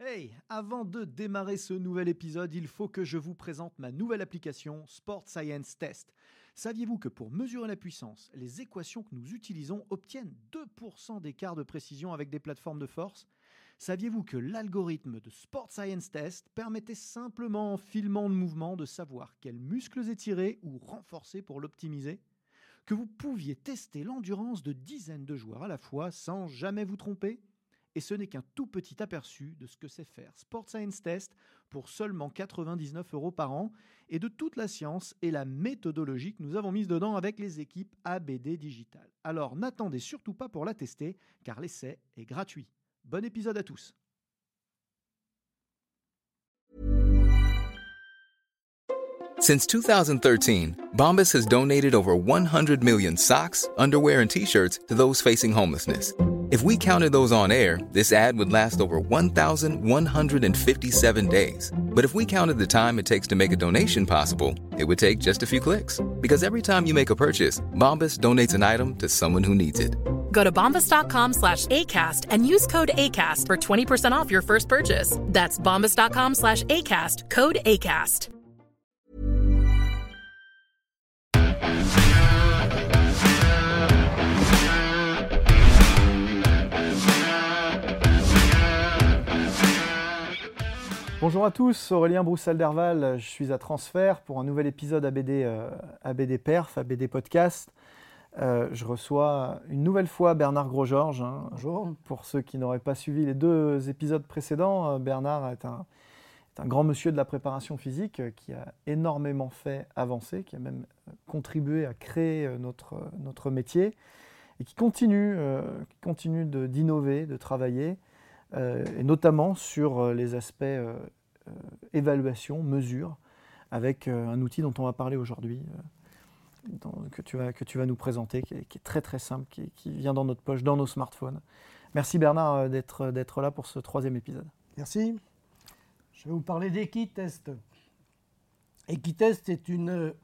Hey, avant de démarrer ce nouvel épisode, il faut que je vous présente ma nouvelle application Sport Science Test. Saviez-vous que pour mesurer la puissance, les équations que nous utilisons obtiennent 2% d'écart de précision avec des plateformes de force ? Saviez-vous que l'algorithme de Sport Science Test permettait simplement en filmant le mouvement de savoir quels muscles étirer ou renforcer pour l'optimiser ? Que vous pouviez tester l'endurance de dizaines de joueurs à la fois sans jamais vous tromper ? Et ce n'est qu'un tout petit aperçu de ce que c'est faire Sport Science Test pour seulement 99 € par an et de toute la science et la méthodologie que nous avons mise dedans avec les équipes ABD Digital. Alors n'attendez surtout pas pour la tester car l'essai est gratuit. Bon épisode à tous. Since 2013, Bombas has donated over 100 million socks, underwear, and T-shirts to those facing homelessness. If we counted those on air, this ad would last over 1,157 days. But if we counted the time it takes to make a donation possible, it would take just a few clicks. Because every time you make a purchase, Bombas donates an item to someone who needs it. Go to bombas.com/ACAST and use code ACAST for 20% off your first purchase. That's bombas.com/ACAST, code ACAST. Bonjour à tous, Aurélien Broussel-Derval, je suis à Transfert pour un nouvel épisode ABD Perf, ABD Podcast. Je reçois une nouvelle fois Bernard Grosgeorges. Bonjour. Pour ceux qui n'auraient pas suivi les deux épisodes précédents, Bernard est un grand monsieur de la préparation physique qui a énormément fait avancer, qui a même contribué à créer notre métier et qui continue d'innover, de travailler. Et notamment sur les aspects évaluation, mesure, avec un outil dont on va parler aujourd'hui, que tu vas nous présenter, qui est très très simple, qui vient dans notre poche, dans nos smartphones. Merci Bernard d'être là pour ce troisième épisode. Merci. Je vais vous parler d'Equitest. Equitest est une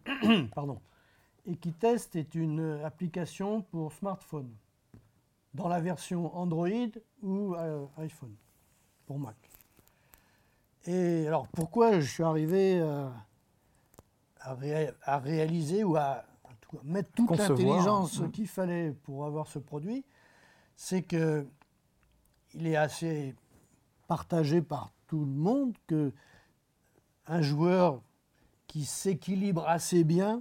application pour smartphone, dans la version Android ou iPhone, pour Mac. Et alors, pourquoi je suis arrivé à réaliser ou à mettre toute l'intelligence qu'il fallait pour avoir ce produit, c'est qu'il est assez partagé par tout le monde qu'un joueur qui s'équilibre assez bien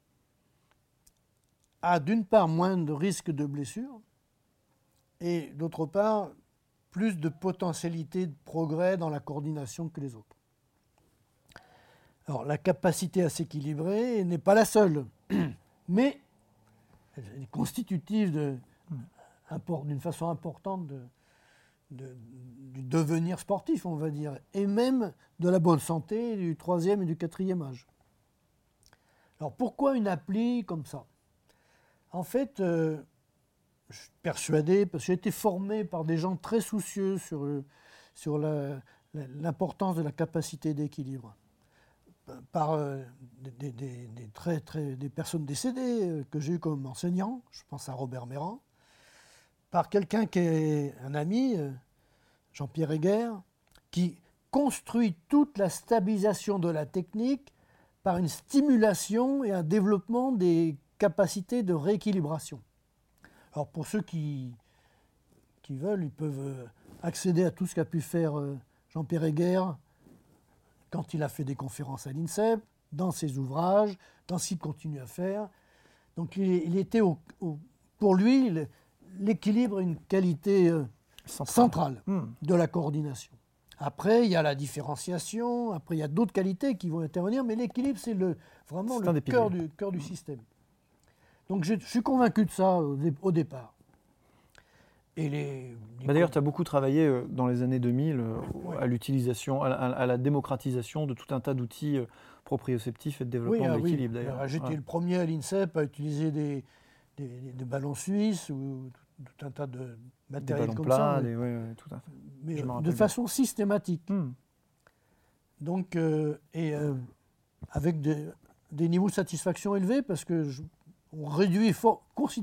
a d'une part moins de risque de blessure, et d'autre part, plus de potentialité de progrès dans la coordination que les autres. Alors, la capacité à s'équilibrer n'est pas la seule, mais elle est constitutive d'une façon importante du devenir sportif, on va dire, et même de la bonne santé du 3e et du 4e âge. Alors, pourquoi une appli comme ça ? En fait, je suis persuadé, parce que j'ai été formé par des gens très soucieux sur l'importance de la capacité d'équilibre, par des personnes décédées que j'ai eues comme enseignants, je pense à Robert Méran, par quelqu'un qui est un ami, Jean-Pierre Heger, qui construit toute la stabilisation de la technique par une stimulation et un développement des capacités de rééquilibration. Alors pour ceux qui veulent, ils peuvent accéder à tout ce qu'a pu faire Jean-Pierre Heger quand il a fait des conférences à l'INSEP, dans ses ouvrages, dans ce qu'il continue à faire. Donc il était pour lui, l'équilibre est une qualité centrale de la coordination. Après, il y a la différenciation, après il y a d'autres qualités qui vont intervenir, mais l'équilibre, c'est vraiment le cœur du système. Donc je suis convaincu de ça au départ. Et d'ailleurs, tu as beaucoup travaillé dans les années 2000 à l'utilisation, à la démocratisation de tout un tas d'outils proprioceptifs et de développement de l'équilibre. D'ailleurs. J'étais le premier à l'INSEP à utiliser des ballons suisses ou tout un tas de matériel comme ça. Tout à fait. Mais de façon systématique. Donc, avec des niveaux de satisfaction élevés, parce qu'on réduit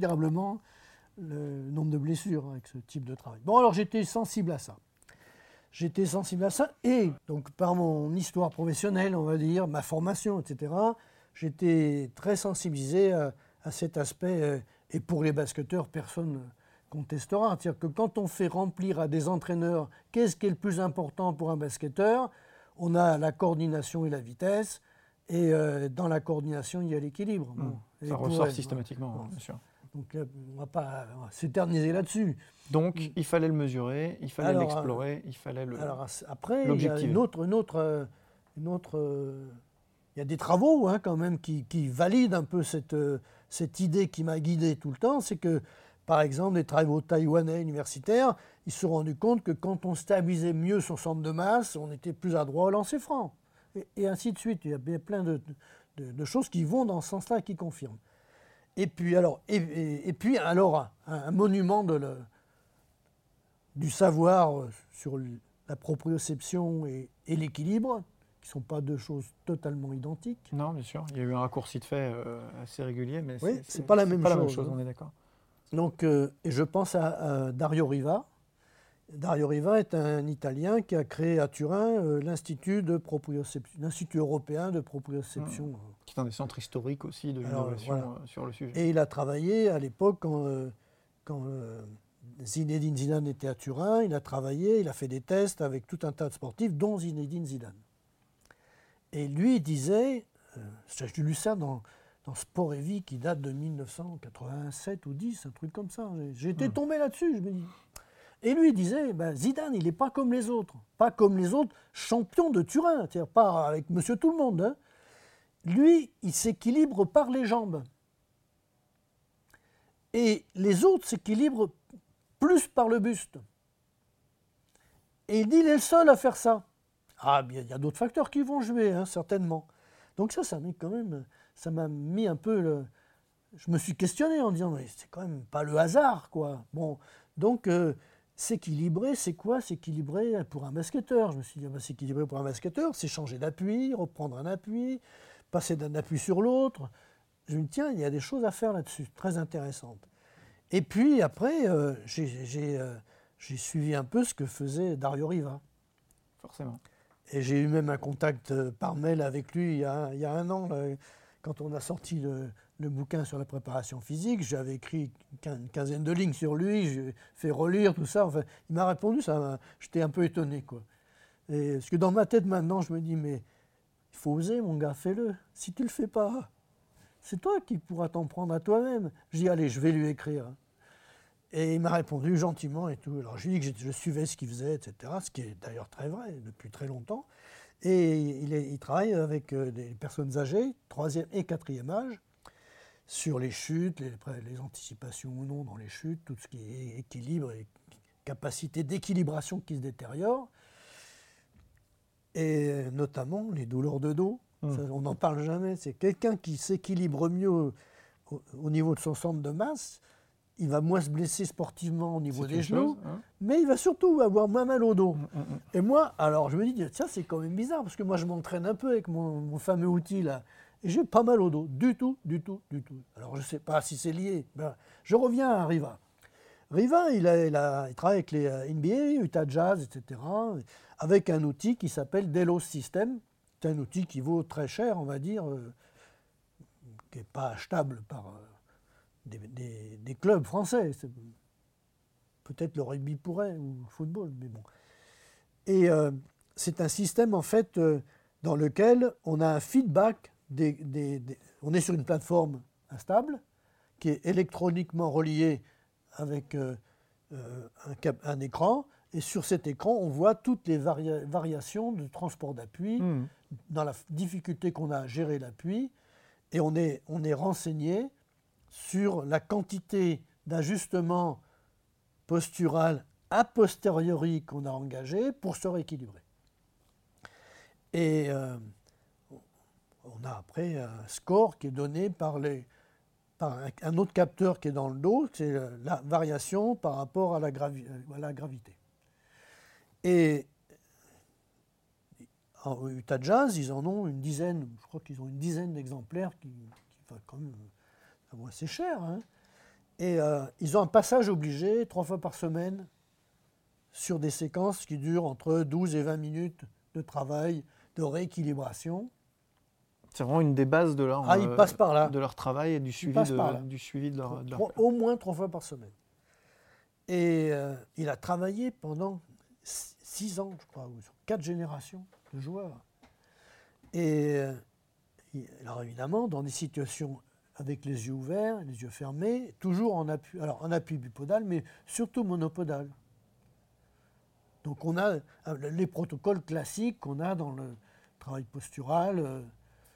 considérablement le nombre de blessures avec ce type de travail. Bon, alors j'étais sensible à ça. j'étais sensible à ça. Et donc, par mon histoire professionnelle, on va dire, ma formation, etc., j'étais très sensibilisé à cet aspect. Et pour les basketteurs, personne ne contestera. C'est-à-dire que quand on fait remplir à des entraîneurs qu'est-ce qui est le plus important pour un basketteur, on a la coordination et la vitesse. Et dans la coordination, il y a l'équilibre. Bon. Ça ressort systématiquement, bien sûr. Donc, on ne va pas s'éterniser là-dessus. Donc, il fallait le mesurer, il fallait l'explorer, il fallait après, il y a il y a des travaux quand même qui valident un peu cette idée qui m'a guidé tout le temps. C'est que, par exemple, les travaux taïwanais universitaires, ils se sont rendus compte que quand on stabilisait mieux son centre de masse, on était plus adroit au lancer franc. Et ainsi de suite. Il y a bien plein de choses qui vont dans ce sens-là et qui confirment. Et puis alors, un monument du savoir sur la proprioception et l'équilibre, qui ne sont pas deux choses totalement identiques. Non, bien sûr. Il y a eu un raccourci de fait assez régulier, mais c'est pas la même chose. On est d'accord. Donc, et je pense à Dario Riva. Dario Riva est un Italien qui a créé à Turin l'Institut européen de proprioception. Qui est un des centres historiques aussi de l'innovation sur le sujet. Et il a travaillé à l'époque quand Zinedine Zidane était à Turin. Il a travaillé, il a fait des tests avec tout un tas de sportifs, dont Zinedine Zidane. Et lui, il disait, j'ai lu ça dans Sport et Vie qui date de 1987 ou 10, un truc comme ça. J'ai été tombé là-dessus, je me dis. Et lui, il disait, Zidane, il n'est pas comme les autres. Pas comme les autres champions de Turin, c'est-à-dire pas avec monsieur tout le monde. Hein. Lui, il s'équilibre par les jambes. Et les autres s'équilibrent plus par le buste. Et il dit, il est le seul à faire ça. Ah, bien, il y a d'autres facteurs qui vont jouer, certainement. Donc ça m'a mis un peu... Je me suis questionné en disant, mais c'est quand même pas le hasard, quoi. Bon, donc... s'équilibrer, c'est quoi s'équilibrer pour un basketteur? Je me suis dit, s'équilibrer pour un basketteur, c'est changer d'appui, reprendre un appui, passer d'un appui sur l'autre. Je me dis, tiens, il y a des choses à faire là-dessus, très intéressantes. Et puis après, j'ai suivi un peu ce que faisait Dario Riva. Forcément. Et j'ai eu même un contact par mail avec lui il y a un an, quand on a sorti le bouquin sur la préparation physique. J'avais écrit une quinzaine de lignes sur lui, j'ai fait relire tout ça. Enfin, il m'a répondu, j'étais un peu étonné, quoi. Et, parce que dans ma tête maintenant, je me dis, mais il faut oser, mon gars, fais-le. Si tu ne le fais pas, c'est toi qui pourras t'en prendre à toi-même. Je dis, allez, je vais lui écrire. Et il m'a répondu gentiment et tout. Alors je lui ai dit que je suivais ce qu'il faisait, etc., ce qui est d'ailleurs très vrai depuis très longtemps. Et il travaille avec des personnes âgées, 3e et 4e âge, sur les chutes, les anticipations ou non dans les chutes, tout ce qui est équilibre et capacité d'équilibration qui se détériore, et notamment les douleurs de dos. Ça, on n'en parle jamais. C'est quelqu'un qui s'équilibre mieux au niveau de son centre de masse. Il va moins se blesser sportivement au niveau des genoux, mais il va surtout avoir moins mal au dos. Et moi, alors je me dis, tiens, c'est quand même bizarre, parce que moi je m'entraîne un peu avec mon fameux outil là, et j'ai pas mal au dos, du tout. Alors je ne sais pas si c'est lié. Je reviens à Riva. Riva, il travaille avec les NBA, Utah Jazz, etc., avec un outil qui s'appelle Delos System. C'est un outil qui vaut très cher, on va dire, qui n'est pas achetable par... Des clubs français, peut-être le rugby pourrait, ou le football, mais bon. Et c'est un système, en fait, dans lequel on a un feedback, on est sur une plateforme instable, qui est électroniquement reliée avec un écran, et sur cet écran, on voit toutes les variations de transport d'appui, dans la difficulté qu'on a à gérer l'appui, et on est renseigné sur la quantité d'ajustement postural a posteriori qu'on a engagé pour se rééquilibrer. Et on a après un score qui est donné par un autre capteur qui est dans le dos, c'est la variation par rapport à la gravité. Et en Utah Jazz, ils en ont une dizaine, je crois qu'ils ont une dizaine d'exemplaires qui va quand même... c'est cher, hein. Et ils ont un passage obligé 3 fois par semaine sur des séquences qui durent entre 12 et 20 minutes de travail, de rééquilibration. C'est vraiment une des bases de leur, ils passent par là. De leur travail et du suivi de leur... Au moins 3 fois par semaine. Et il a travaillé pendant 6 ans, je crois, ou 4 générations de joueurs. Et alors évidemment, dans des situations avec les yeux ouverts, les yeux fermés, toujours en appui, alors en appui bipodal, mais surtout monopodal. Donc on a les protocoles classiques qu'on a dans le travail postural,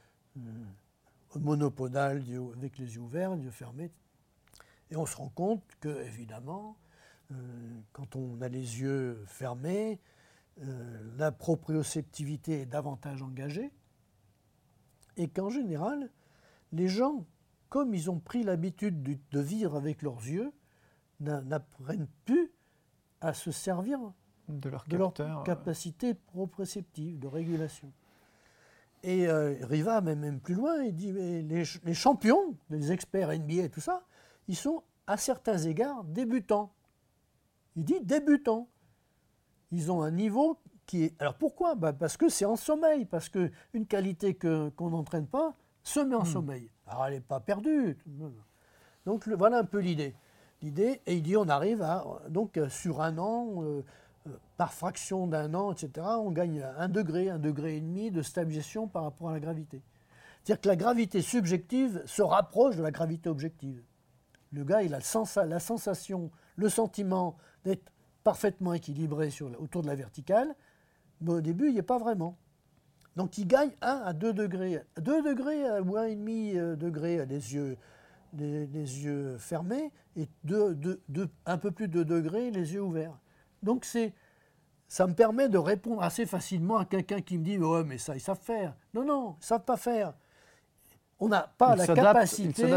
monopodal avec les yeux ouverts, les yeux fermés. Et on se rend compte que, évidemment, quand on a les yeux fermés, la proprioceptivité est davantage engagée. Et qu'en général, les gens, comme ils ont pris l'habitude de vivre avec leurs yeux, n'apprennent plus à se servir de leur capacité proprioceptive, de régulation. Et Riva, même plus loin, il dit mais les champions, les experts NBA et tout ça, ils sont à certains égards débutants. Il dit débutants. Ils ont un niveau qui est... Alors pourquoi ? Parce que c'est en sommeil, parce qu'une qualité qu'on n'entraîne pas se met en sommeil. Alors elle n'est pas perdue. Donc voilà un peu l'idée. Et il dit on arrive à... Donc sur un an, par fraction d'un an, etc., on gagne 1 degré, 1,5 degré de stabilisation par rapport à la gravité. C'est-à-dire que la gravité subjective se rapproche de la gravité objective. Le gars, il a la sensation, le sentiment d'être parfaitement équilibré autour de la verticale, mais au début, il n'y est pas vraiment. Donc il gagne 1 à 2 degrés. 2 degrés ou 1,5 degré les yeux fermés et un peu plus de 2 degrés les yeux ouverts. Donc ça me permet de répondre assez facilement à quelqu'un qui me dit « Ouais, mais ça, ils savent faire. » Non, ils ne savent pas faire. On n'a pas la capacité,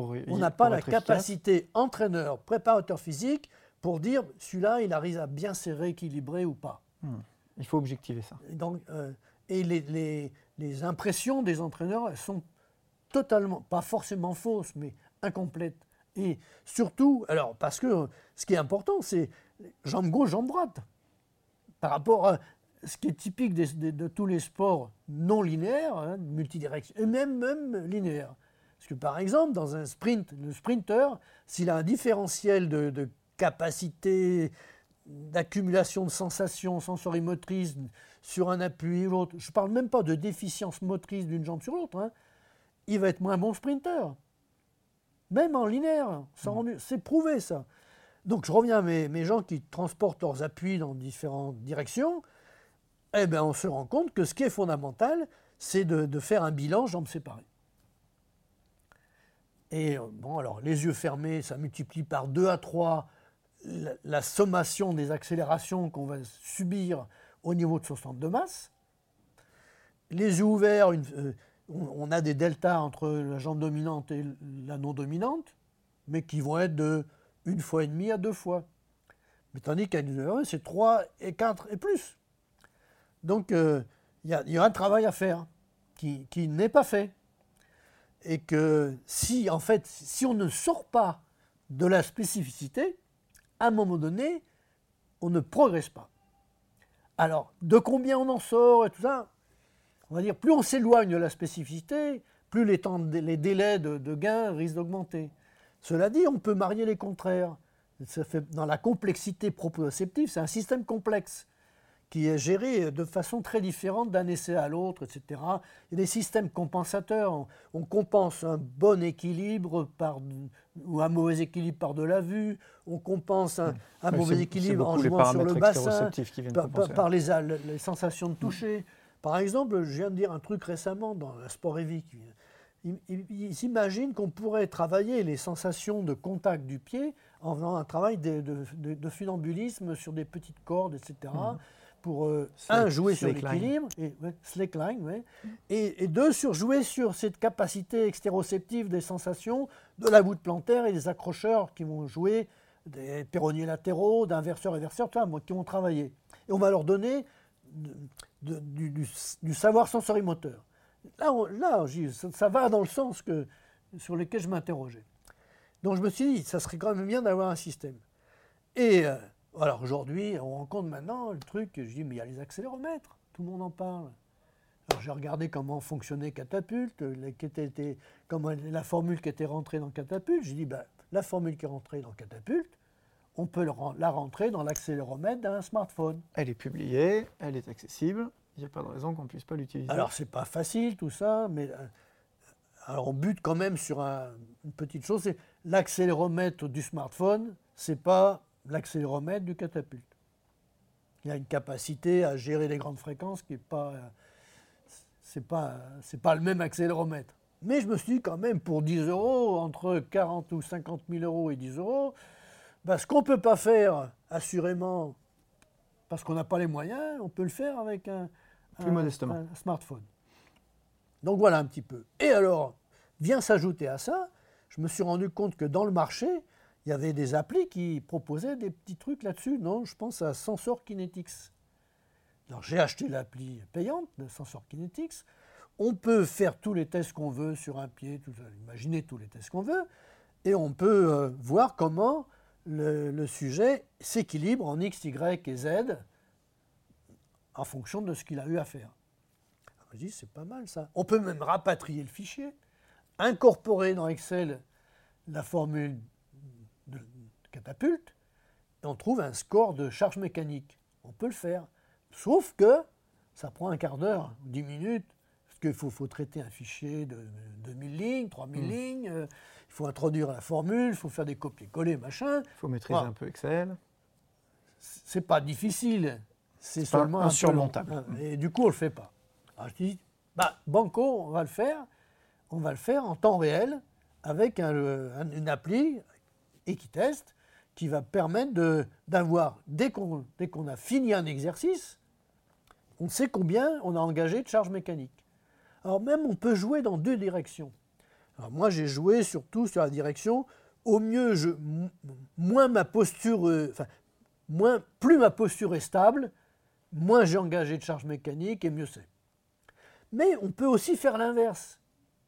entraîneur, préparateur physique, pour dire celui-là, il arrive à bien se rééquilibrer ou pas. Il faut objectiver ça. Et les impressions des entraîneurs, elles sont totalement, pas forcément fausses, mais incomplètes. Et surtout, alors, parce que ce qui est important, c'est jambe gauche, jambe droite. Par rapport à ce qui est typique de tous les sports non linéaires, multidirectionnels, et même linéaires. Parce que par exemple, dans un sprint, le sprinter, s'il a un différentiel de capacité d'accumulation de sensations sensorimotrices sur un appui ou l'autre, je ne parle même pas de déficience motrice d'une jambe sur l'autre, il va être moins bon sprinter. Même en linéaire, c'est prouvé ça. Donc je reviens à mes gens qui transportent leurs appuis dans différentes directions, eh bien on se rend compte que ce qui est fondamental, c'est de faire un bilan jambes séparées. Et bon, alors les yeux fermés, ça multiplie par 2 à 3 la sommation des accélérations qu'on va subir au niveau de son centre de masse. Les yeux ouverts, on a des deltas entre la jambe dominante et la non dominante, mais qui vont être de 1,5 fois à 2 fois. Mais tandis qu'à c'est 3 et 4 et plus. Donc il y a un travail à faire qui n'est pas fait. Et que si on ne sort pas de la spécificité, à un moment donné, on ne progresse pas. Alors, de combien on en sort et tout ça, on va dire, plus on s'éloigne de la spécificité, plus les délais de gain risquent d'augmenter. Cela dit, on peut marier les contraires. Ça fait, dans la complexité proprioceptive, c'est un système complexe qui est géré de façon très différente d'un essai à l'autre, etc. Il y a des systèmes compensateurs. On compense un bon équilibre ou un mauvais équilibre par de la vue. On compense un mauvais équilibre en jouant sur le bassin, par les sensations de toucher. Par exemple, je viens de dire un truc récemment dans le sport heavy. Ils s'imaginent qu'on pourrait travailler les sensations de contact du pied en faisant un travail de funambulisme sur des petites cordes, etc. Pour jouer sur l'équilibre, slackline, et deux, jouer sur cette capacité extéroceptive des sensations de la voûte plantaire et des accrocheurs qui vont jouer, des péronniers latéraux, d'inverseurs, éverseurs, qui vont travailler. Et on va leur donner du savoir sensorimoteur. Là, ça va dans le sens sur lequel je m'interrogeais. Donc je me suis dit, ça serait quand même bien d'avoir un système. Et Alors aujourd'hui, on rencontre maintenant le truc, je dis, mais il y a les accéléromètres, tout le monde en parle. Alors j'ai regardé comment fonctionnait Catapulte, comment la formule qui était rentrée dans Catapulte. J'ai dit, la formule qui est rentrée dans Catapulte, on peut la rentrer dans l'accéléromètre d'un smartphone. Elle est publiée, elle est accessible, il n'y a pas de raison qu'on ne puisse pas l'utiliser. Alors c'est pas facile tout ça, mais alors on bute quand même sur une petite chose, c'est l'accéléromètre du smartphone, c'est pas l'accéléromètre du Catapulte. Il y a une capacité à gérer les grandes fréquences qui n'est pas... c'est pas le même accéléromètre. Mais je me suis dit quand même, pour 10 €, entre 40 ou 50 000 € et 10 €, ce qu'on ne peut pas faire, assurément, parce qu'on n'a pas les moyens, on peut le faire avec un smartphone. Donc voilà un petit peu. Et alors, vient s'ajouter à ça, je me suis rendu compte que dans le marché, il y avait des applis qui proposaient des petits trucs là-dessus. Non, je pense à Sensor Kinetics. Alors j'ai acheté l'appli payante de Sensor Kinetics. On peut faire tous les tests qu'on veut sur un pied, imaginer tous les tests qu'on veut, et on peut voir comment le sujet s'équilibre en X, Y et Z en fonction de ce qu'il a eu à faire. Alors, je dis, c'est pas mal ça. On peut même rapatrier le fichier, incorporer dans Excel la formule de Catapulte, et on trouve un score de charge mécanique. On peut le faire. Sauf que ça prend un quart d'heure, 10 minutes, parce qu'il faut traiter un fichier de 2000 lignes, 3000 lignes, il faut introduire la formule, il faut faire des copier-coller, machin. Il faut maîtriser un peu Excel. C'est pas difficile, c'est seulement insurmontable. Et du coup, on le fait pas. Alors je dis, banco, on va le faire en temps réel, avec une appli Equitest, qui va permettre d'avoir, dès qu'on a fini un exercice, on sait combien on a engagé de charge mécanique. Alors même, on peut jouer dans deux directions. Alors moi, j'ai joué surtout sur la direction, au mieux, plus ma posture est stable, moins j'ai engagé de charge mécanique et mieux c'est. Mais on peut aussi faire l'inverse.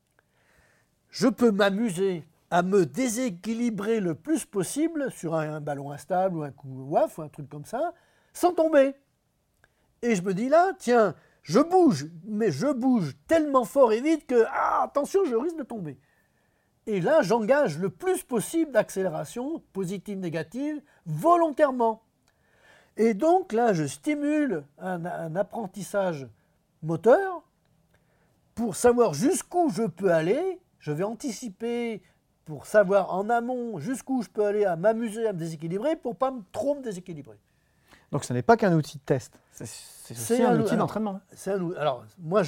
Je peux m'amuser à me déséquilibrer le plus possible sur un ballon instable ou un coup waf ou un truc comme ça, sans tomber. Et je me dis là, tiens, je bouge, mais je bouge tellement fort et vite que, attention, je risque de tomber. Et là, j'engage le plus possible d'accélération, positive, négative, volontairement. Et donc là, je stimule un apprentissage moteur pour savoir jusqu'où je peux aller. Je vais anticiper pour savoir en amont jusqu'où je peux aller à m'amuser à me déséquilibrer pour ne pas trop me déséquilibrer. Donc ce n'est pas qu'un outil de test, c'est aussi un outil d'entraînement. Alors moi,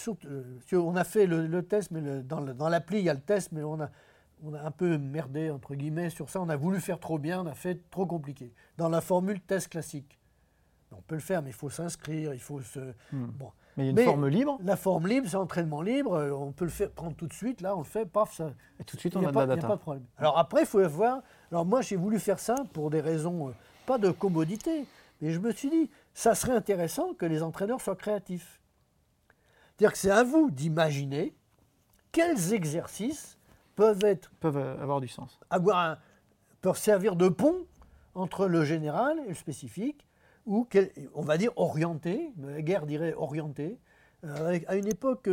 on a fait le test, mais dans l'appli, il y a le test, mais on a un peu merdé, entre guillemets, sur ça. On a voulu faire trop bien, on a fait trop compliqué. Dans la formule test classique. On peut le faire, mais il faut s'inscrire, il faut se... Bon. Mais il y a une forme libre. La forme libre, c'est entraînement libre, on peut le faire, prendre tout de suite, là, on le fait, paf, ça... Et tout de suite, on a de la data. Il n'y a pas de problème. Alors après, il faut voir... Alors moi, j'ai voulu faire ça pour des raisons, pas de commodité, mais je me suis dit, ça serait intéressant que les entraîneurs soient créatifs. C'est-à-dire que c'est à vous d'imaginer quels exercices peuvent avoir du sens. Peuvent servir de pont entre le général et le spécifique, ou on va dire orienté, Guerre dirait orienté. À une époque,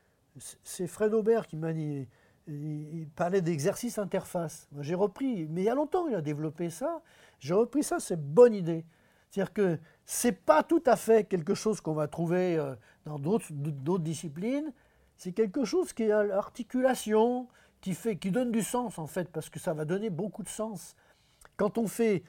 c'est Fred Aubert qui m'a dit, il parlait d'exercice interface. Moi, j'ai repris, mais il y a longtemps il a développé ça, j'ai repris ça, c'est une bonne idée. C'est-à-dire que ce n'est pas tout à fait quelque chose qu'on va trouver dans d'autres disciplines, c'est quelque chose qui est à l'articulation, qui donne du sens en fait, parce que ça va donner beaucoup de sens. Quand on fait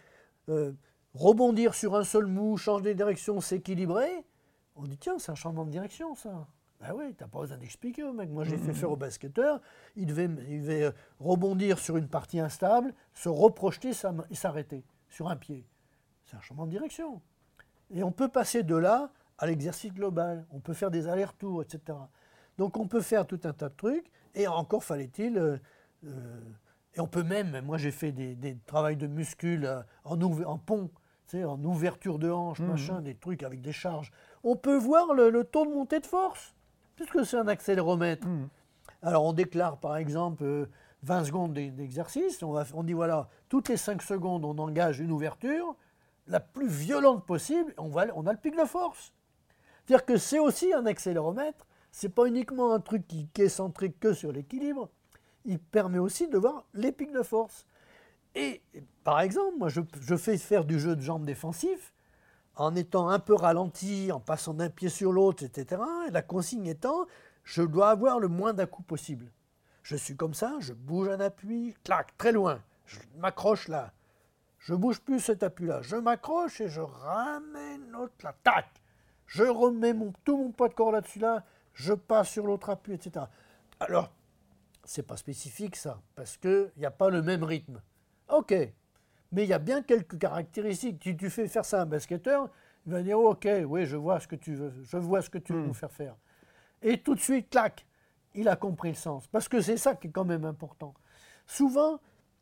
rebondir sur un seul mou, changer de direction, s'équilibrer, on dit tiens, c'est un changement de direction ça. Ben oui, t'as pas besoin d'expliquer au mec. Moi j'ai fait faire au basketteur, il devait rebondir sur une partie instable, se reprojeter et s'arrêter sur un pied. C'est un changement de direction. Et on peut passer de là à l'exercice global, on peut faire des allers-retours, etc. Donc on peut faire tout un tas de trucs, et encore fallait-il... et on peut même, moi j'ai fait des travails de muscles en pont, tu sais, en ouverture de hanche, machin, des trucs avec des charges. On peut voir le taux de montée de force, puisque c'est un accéléromètre. Alors on déclare par exemple 20 secondes d'exercice, on dit voilà, toutes les 5 secondes on engage une ouverture, la plus violente possible, on a le pic de force. C'est-à-dire que c'est aussi un accéléromètre, c'est pas uniquement un truc qui est centré que sur l'équilibre, il permet aussi de voir les pics de force. Et par exemple, moi je fais faire du jeu de jambes défensif en étant un peu ralenti, en passant d'un pied sur l'autre, etc. Et la consigne étant, je dois avoir le moins d'à-coups possible. Je suis comme ça, je bouge un appui, clac, très loin, je m'accroche là. Je ne bouge plus cet appui-là, je m'accroche et je ramène l'autre là, tac. Je remets tout mon poids de corps là-dessus là, je passe sur l'autre appui, etc. Alors, c'est pas spécifique ça, parce qu'il n'y a pas le même rythme. Ok, mais il y a bien quelques caractéristiques. Si tu fais faire ça à un basketteur, il va dire ok, oui, je vois ce que tu veux, nous faire faire. Et tout de suite, clac, il a compris le sens. Parce que c'est ça qui est quand même important. Souvent,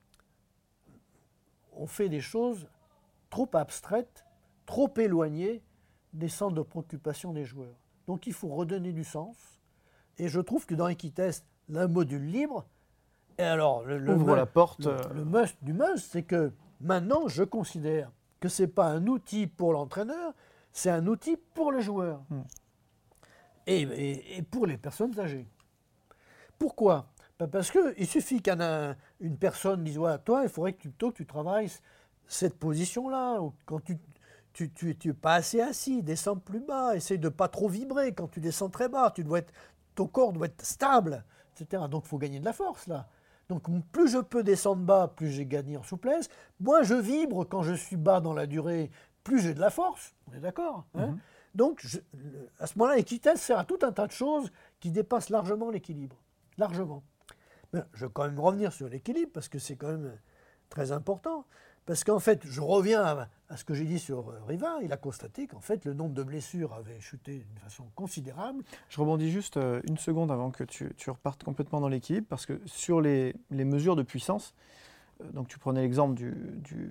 on fait des choses trop abstraites, trop éloignées des centres de préoccupation des joueurs. Donc il faut redonner du sens. Et je trouve que dans Equitest, le module libre, et alors ouvre la porte. Le must du must, c'est que maintenant je considère que ce n'est pas un outil pour l'entraîneur, c'est un outil pour le joueur. Et pour les personnes âgées. Pourquoi ? Parce qu'il suffit qu'une personne dise ouais, toi, il faudrait que tu travailles cette position-là, ou quand tu n'es pas assez assis, descends plus bas, essaye de ne pas trop vibrer. Quand tu descends très bas, ton corps doit être stable, etc. Donc il faut gagner de la force là. Donc plus je peux descendre bas, plus j'ai gagné en souplesse. Moins je vibre quand je suis bas dans la durée, plus j'ai de la force. On est d'accord hein. Donc à ce moment-là, Equitest sert à tout un tas de choses qui dépassent largement l'équilibre. Largement. Mais je vais quand même revenir sur l'équilibre parce que c'est quand même très important. Parce qu'en fait, je reviens à ce que j'ai dit sur Riva. Il a constaté qu'en fait, le nombre de blessures avait chuté d'une façon considérable. Je rebondis juste une seconde avant que tu repartes complètement dans l'équilibre, parce que sur les mesures de puissance, donc tu prenais l'exemple du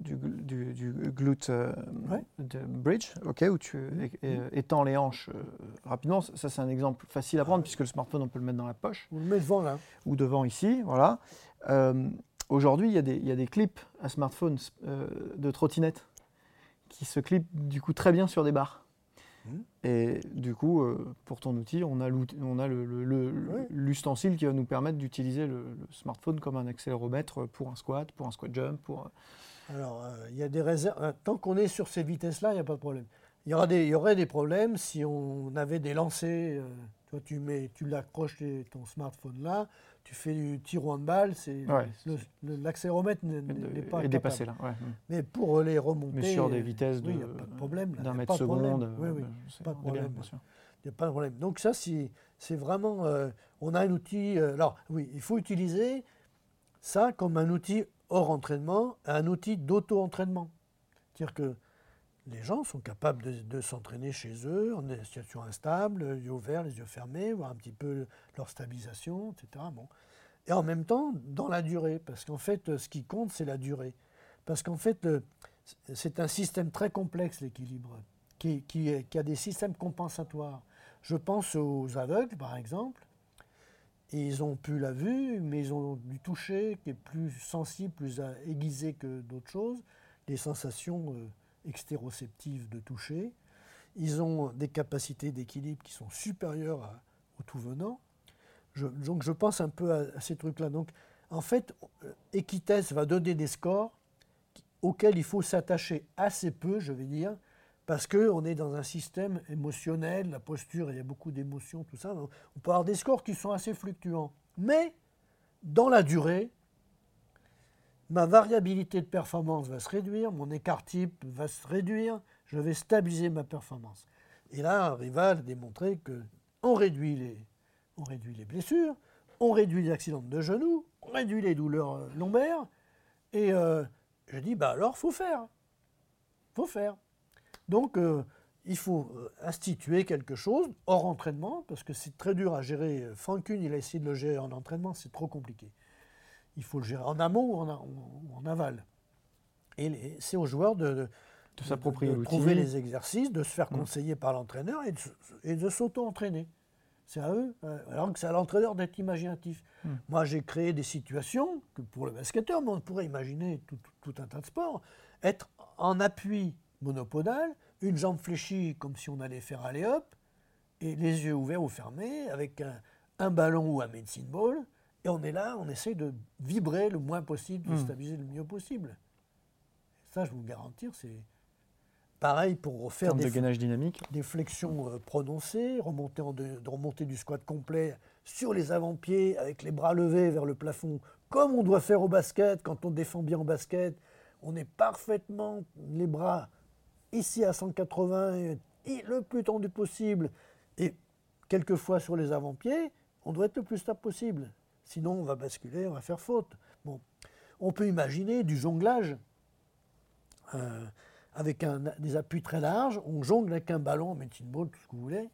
glute de bridge, où tu étends les hanches rapidement. Ça, c'est un exemple facile à prendre, puisque le smartphone, on peut le mettre dans la poche. On le met devant, là. Ou devant, ici, voilà. Aujourd'hui, il y a des clips à smartphone de trottinettes qui se clipent du coup très bien sur des barres. Et du coup, pour ton outil, on a l'ustensile qui va nous permettre d'utiliser le smartphone comme un accéléromètre pour un squat jump. Alors, il y a des réserves. Tant qu'on est sur ces vitesses-là, il n'y a pas de problème. Il y aurait des problèmes si on avait des lancers. Toi, tu l'accroches ton smartphone là, tu fais du tir au handball, l'accéléromètre n'est pas capable. Dépassé là. Ouais. Mais pour les remonter, mais sur des vitesses il n'y a pas de problème. D'un mètre seconde. Pas de problème. Il n'y a pas de problème. Donc ça, c'est vraiment... on a un outil... alors oui, il faut utiliser ça comme un outil hors entraînement, un outil d'auto-entraînement. C'est-à-dire que les gens sont capables de s'entraîner chez eux, en situation instable, les yeux ouverts, les yeux fermés, voir un petit peu leur stabilisation, etc. Bon. Et en même temps, dans la durée, parce qu'en fait, ce qui compte, c'est la durée. Parce qu'en fait, c'est un système très complexe, l'équilibre, qui a des systèmes compensatoires. Je pense aux aveugles, par exemple. Et ils ont plus la vue, mais ils ont du toucher qui est plus sensible, plus aiguisé que d'autres choses, des sensations extéroceptives de toucher. Ils ont des capacités d'équilibre qui sont supérieures au tout venant. Donc je pense un peu à ces trucs-là. Donc en fait, Equitest va donner des scores auxquels il faut s'attacher assez peu, je vais dire, parce qu'on est dans un système émotionnel, la posture, il y a beaucoup d'émotions, tout ça. On peut avoir des scores qui sont assez fluctuants. Mais dans la durée, ma variabilité de performance va se réduire, mon écart type va se réduire, je vais stabiliser ma performance. Et là, Riva a démontré qu'on réduit les blessures, on réduit les accidents de genoux, on réduit les douleurs lombaires. Et je dis, alors, faut faire. Donc, il faut instituer quelque chose hors entraînement, parce que c'est très dur à gérer. Franck Kuhn, il a essayé de le gérer en entraînement, c'est trop compliqué. Il faut le gérer en amont ou en aval. Et c'est aux joueurs de s'approprier l'outil, trouver les exercices, de se faire conseiller par l'entraîneur et de s'auto-entraîner. C'est à eux, alors que c'est à l'entraîneur d'être imaginatif. Moi, j'ai créé des situations que pour le basketteur, mais on pourrait imaginer tout un tas de sports, être en appui monopodal, une jambe fléchie comme si on allait faire alley-hop, et les yeux ouverts ou fermés, avec un ballon ou un medicine ball, et on est là, on essaie de vibrer le moins possible, de stabiliser le mieux possible. Ça, je vous le garantis, c'est pareil pour faire de gainage dynamique. Des flexions prononcées, remonter du squat complet sur les avant-pieds, avec les bras levés vers le plafond, comme on doit faire au basket, quand on défend bien au basket. On est parfaitement les bras ici à 180, et le plus tendu possible, et quelquefois sur les avant-pieds, on doit être le plus stable possible. Sinon, on va basculer, on va faire faute. Bon. On peut imaginer du jonglage avec des appuis très larges. On jongle avec un ballon, medicine ball, tout ce que vous voulez,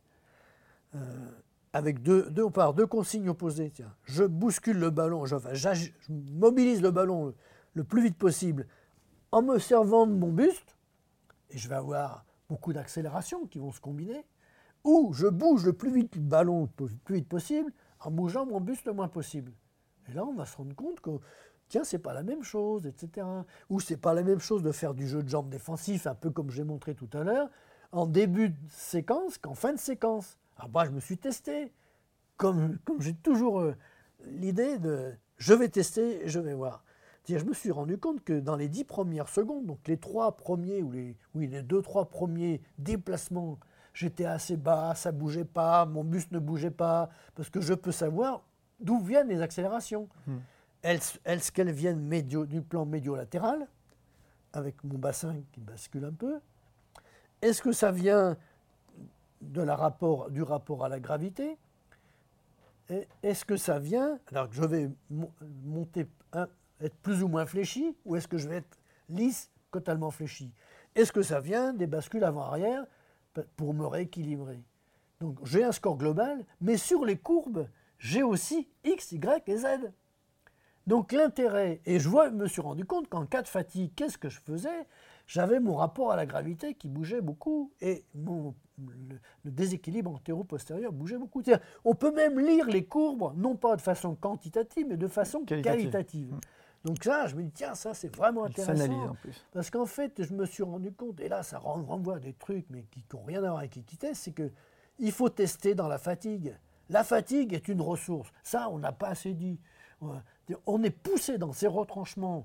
avec deux consignes opposées. Tiens, je bouscule le ballon, je mobilise le ballon le plus vite possible en me servant de mon buste, et je vais avoir beaucoup d'accélérations qui vont se combiner, ou je bouge le plus vite le ballon le plus vite possible en bougeant mon buste le moins possible. Et là, on va se rendre compte que, tiens, c'est pas la même chose, etc. Ou c'est pas la même chose de faire du jeu de jambes défensif, un peu comme j'ai montré tout à l'heure, en début de séquence qu'en fin de séquence. Alors moi, je me suis testé, comme j'ai toujours l'idée de je vais tester et je vais voir. C'est-à-dire, je me suis rendu compte que dans les 10 premières secondes, donc les 3 premiers, les 2-3 premiers déplacements, j'étais assez bas, ça ne bougeait pas, mon buste ne bougeait pas, parce que je peux savoir d'où viennent les accélérations. Est-ce qu'elles viennent du plan médio-latéral, avec mon bassin qui bascule un peu? Est-ce que ça vient du rapport à la gravité? Est-ce que ça vient, alors que je vais monter, être plus ou moins fléchi, ou est-ce que je vais être lisse, totalement fléchi? Est-ce que ça vient des bascules avant-arrière pour me rééquilibrer? Donc j'ai un score global, mais sur les courbes, j'ai aussi X, Y et Z. Donc l'intérêt, et je me suis rendu compte qu'en cas de fatigue, qu'est-ce que je faisais? J'avais mon rapport à la gravité qui bougeait beaucoup, et le déséquilibre antéro-postérieur bougeait beaucoup. C'est-à-dire, on peut même lire les courbes, non pas de façon quantitative, mais de façon qualitative. Donc ça, je me dis, tiens, ça c'est vraiment intéressant. S'analyse en plus. Parce qu'en fait, je me suis rendu compte, et là ça renvoie à des trucs mais qui n'ont rien à voir avec l'équité, c'est qu'il faut tester dans la fatigue. La fatigue est une ressource. Ça, on n'a pas assez dit. On est poussé dans ces retranchements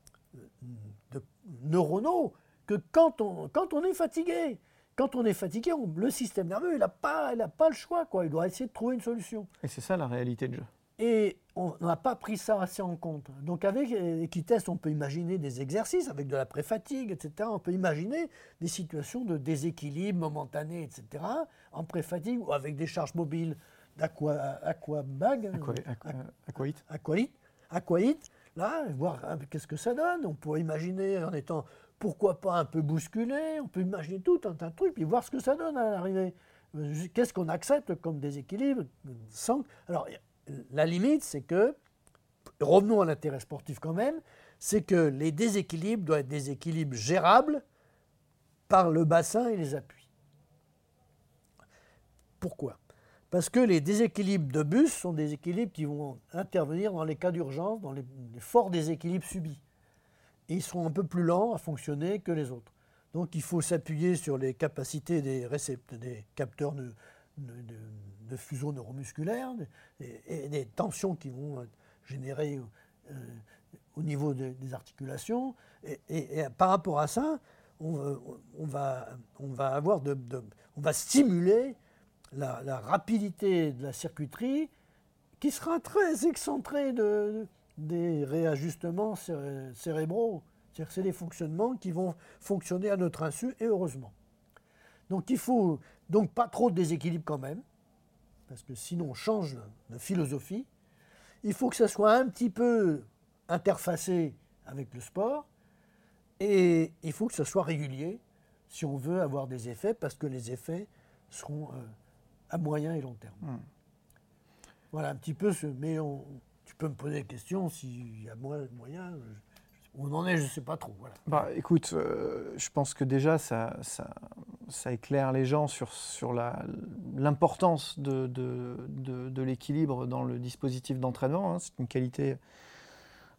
neuronaux que quand on est fatigué. Quand on est fatigué, le système nerveux, il n'a pas le choix, quoi. Il doit essayer de trouver une solution. Et c'est ça la réalité de jeu. Et on n'a pas pris ça assez en compte. Donc avec Equitest, on peut imaginer des exercices avec de la pré-fatigue, etc. On peut imaginer des situations de déséquilibre momentané, etc. en pré-fatigue ou avec des charges mobiles aquaït, là, voir qu'est-ce que ça donne. On pourrait imaginer en étant, pourquoi pas, un peu bousculé. On peut imaginer tout un tas de trucs, puis voir ce que ça donne à l'arrivée. Qu'est-ce qu'on accepte comme déséquilibre sans... Alors, la limite, c'est que, revenons à l'intérêt sportif quand même, c'est que les déséquilibres doivent être des équilibres gérables par le bassin et les appuis. Pourquoi? Parce que les déséquilibres de buste sont des équilibres qui vont intervenir dans les cas d'urgence, dans les forts déséquilibres subis. Et ils seront un peu plus lents à fonctionner que les autres. Donc il faut s'appuyer sur les capacités des capteurs de fuseaux neuromusculaires et des tensions qui vont générer au niveau des articulations. Et par rapport à ça, on va stimuler la rapidité de la circuiterie qui sera très excentrée des réajustements cérébraux. C'est-à-dire que c'est des fonctionnements qui vont fonctionner à notre insu, et heureusement. Donc il faut donc pas trop de déséquilibre quand même, parce que sinon on change de philosophie. Il faut que ça soit un petit peu interfacé avec le sport, et il faut que ça soit régulier si on veut avoir des effets, parce que les effets seront à moyen et long terme. Voilà un petit peu mais tu peux me poser des questions s'il y a moyen. Où on en est, je ne sais pas trop. Voilà. Bah, écoute, je pense que déjà, ça éclaire les gens sur l'importance de l'équilibre dans le dispositif d'entraînement. Hein. C'est une qualité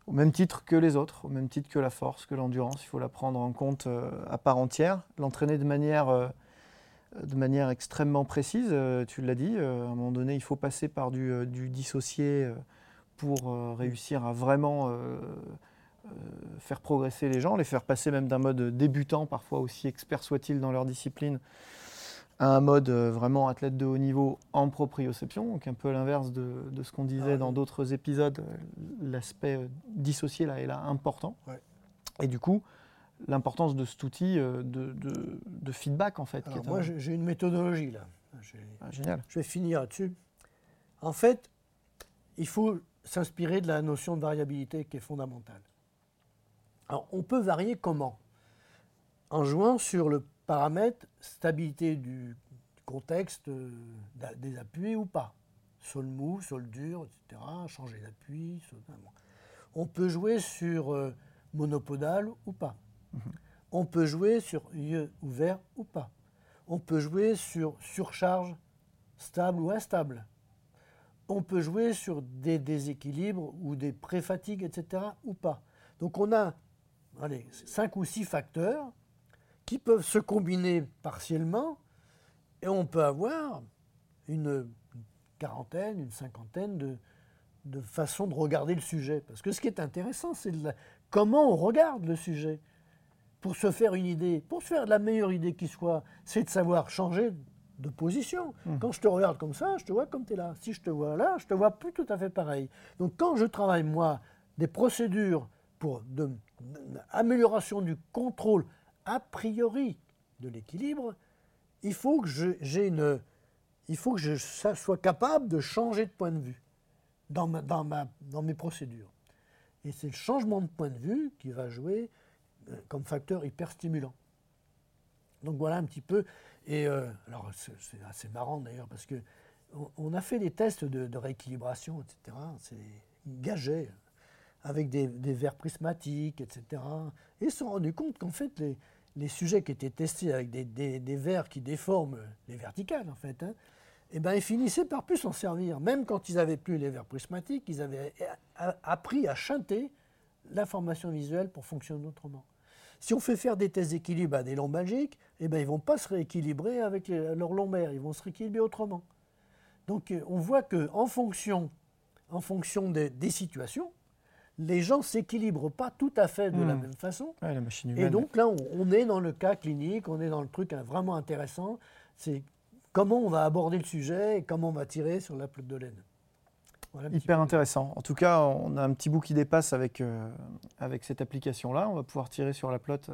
au même titre que les autres, au même titre que la force, que l'endurance. Il faut la prendre en compte à part entière, l'entraîner de manière extrêmement précise. Tu l'as dit, à un moment donné, il faut passer par du dissocié pour réussir à vraiment faire progresser les gens, les faire passer même d'un mode débutant, parfois aussi expert soit-il dans leur discipline, à un mode vraiment athlète de haut niveau en proprioception, donc un peu à l'inverse de ce qu'on disait dans d'autres épisodes. L'aspect dissocié là est là important. Ouais. Et du coup, l'importance de cet outil de feedback en fait. Alors moi, j'ai une méthodologie là. Génial. Je vais finir là-dessus. En fait, il faut s'inspirer de la notion de variabilité qui est fondamentale. Alors, on peut varier comment ? En jouant sur le paramètre stabilité du contexte des appuis ou pas. Sol mou, sol dur, etc. Changer d'appui. On peut jouer sur monopodal ou pas. On peut jouer sur yeux ouverts ou pas. On peut jouer sur surcharge stable ou instable. On peut jouer sur des déséquilibres ou des pré-fatigues, etc. ou pas. Donc on a 5 ou 6 facteurs qui peuvent se combiner partiellement et on peut avoir une quarantaine, une cinquantaine de façons de regarder le sujet. Parce que ce qui est intéressant, c'est comment on regarde le sujet. Pour se faire une idée, pour se faire de la meilleure idée qui soit, c'est de savoir changer de position. Quand je te regarde comme ça, je te vois comme tu es là. Si je te vois là, je te vois plus tout à fait pareil. Donc quand je travaille, moi, des procédures pour amélioration du contrôle a priori de l'équilibre, il faut que je sois capable de changer de point de vue dans mes procédures. Et c'est le changement de point de vue qui va jouer comme facteur hyper stimulant. Donc voilà un petit peu. Et alors c'est assez marrant d'ailleurs parce que on a fait des tests de rééquilibration, etc. C'est gagé avec des verres prismatiques, etc. Et ils se sont rendus compte qu'en fait les sujets qui étaient testés avec des verres qui déforment les verticales en fait, et ben ils finissaient par plus s'en servir. Même quand ils n'avaient plus les verres prismatiques, ils avaient appris à chanter l'information visuelle pour fonctionner autrement. Si on fait faire des tests d'équilibre à des lombalgiques, eh ben, ils ne vont pas se rééquilibrer avec leurs lombaires, ils vont se rééquilibrer autrement. Donc on voit qu'en fonction des situations, les gens ne s'équilibrent pas tout à fait de la même façon. Ouais, la machine humaine. Et donc là, on est dans le cas clinique, on est dans le truc vraiment intéressant, c'est comment on va aborder le sujet et comment on va tirer sur la pelote de laine. Voilà hyper intéressant. En tout cas, on a un petit bout qui dépasse avec cette application-là. On va pouvoir tirer sur la pelote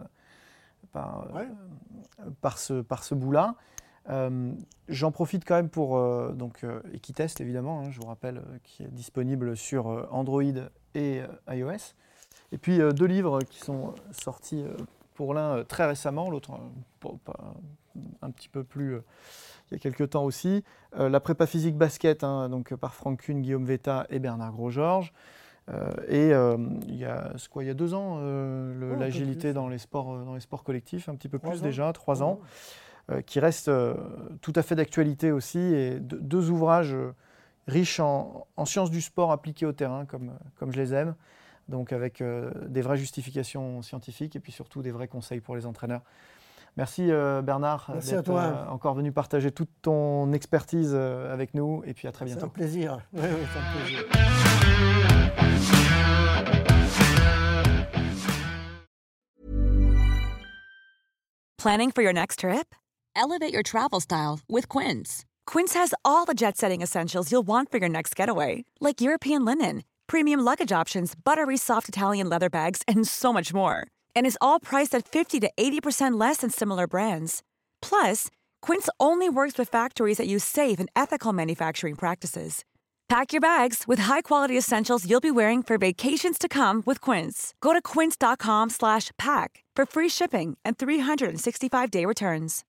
par ce bout-là. J'en profite quand même pour Equitest, évidemment, je vous rappelle, qui est disponible sur Android et iOS. Et puis 2 livres qui sont sortis pour l'un très récemment, l'autre un petit peu plus il y a quelques temps aussi. La prépa physique basket, donc par Franck Kuhn, Guillaume Vetta et Bernard Grosgeorges. Et il y a 2 ans, l'agilité dans les sports collectifs, un petit peu plus déjà, 3 ans, qui reste tout à fait d'actualité aussi. Et 2 ouvrages riches en sciences du sport appliquées au terrain, comme je les aime. Donc avec des vraies justifications scientifiques et puis surtout des vrais conseils pour les entraîneurs. Merci Bernard d'être encore venu partager toute ton expertise avec nous et puis à très bientôt. C'est un plaisir. Oui, c'est un plaisir. Planning for your next trip? Elevate your travel style with Quince. Quince has all the jet-setting essentials you'll want for your next getaway, like European linen, premium luggage options, buttery soft Italian leather bags, and so much more. And is all priced at 50 to 80% less than similar brands. Plus, Quince only works with factories that use safe and ethical manufacturing practices. Pack your bags with high-quality essentials you'll be wearing for vacations to come with Quince. Go to quince.com/pack for free shipping and 365-day returns.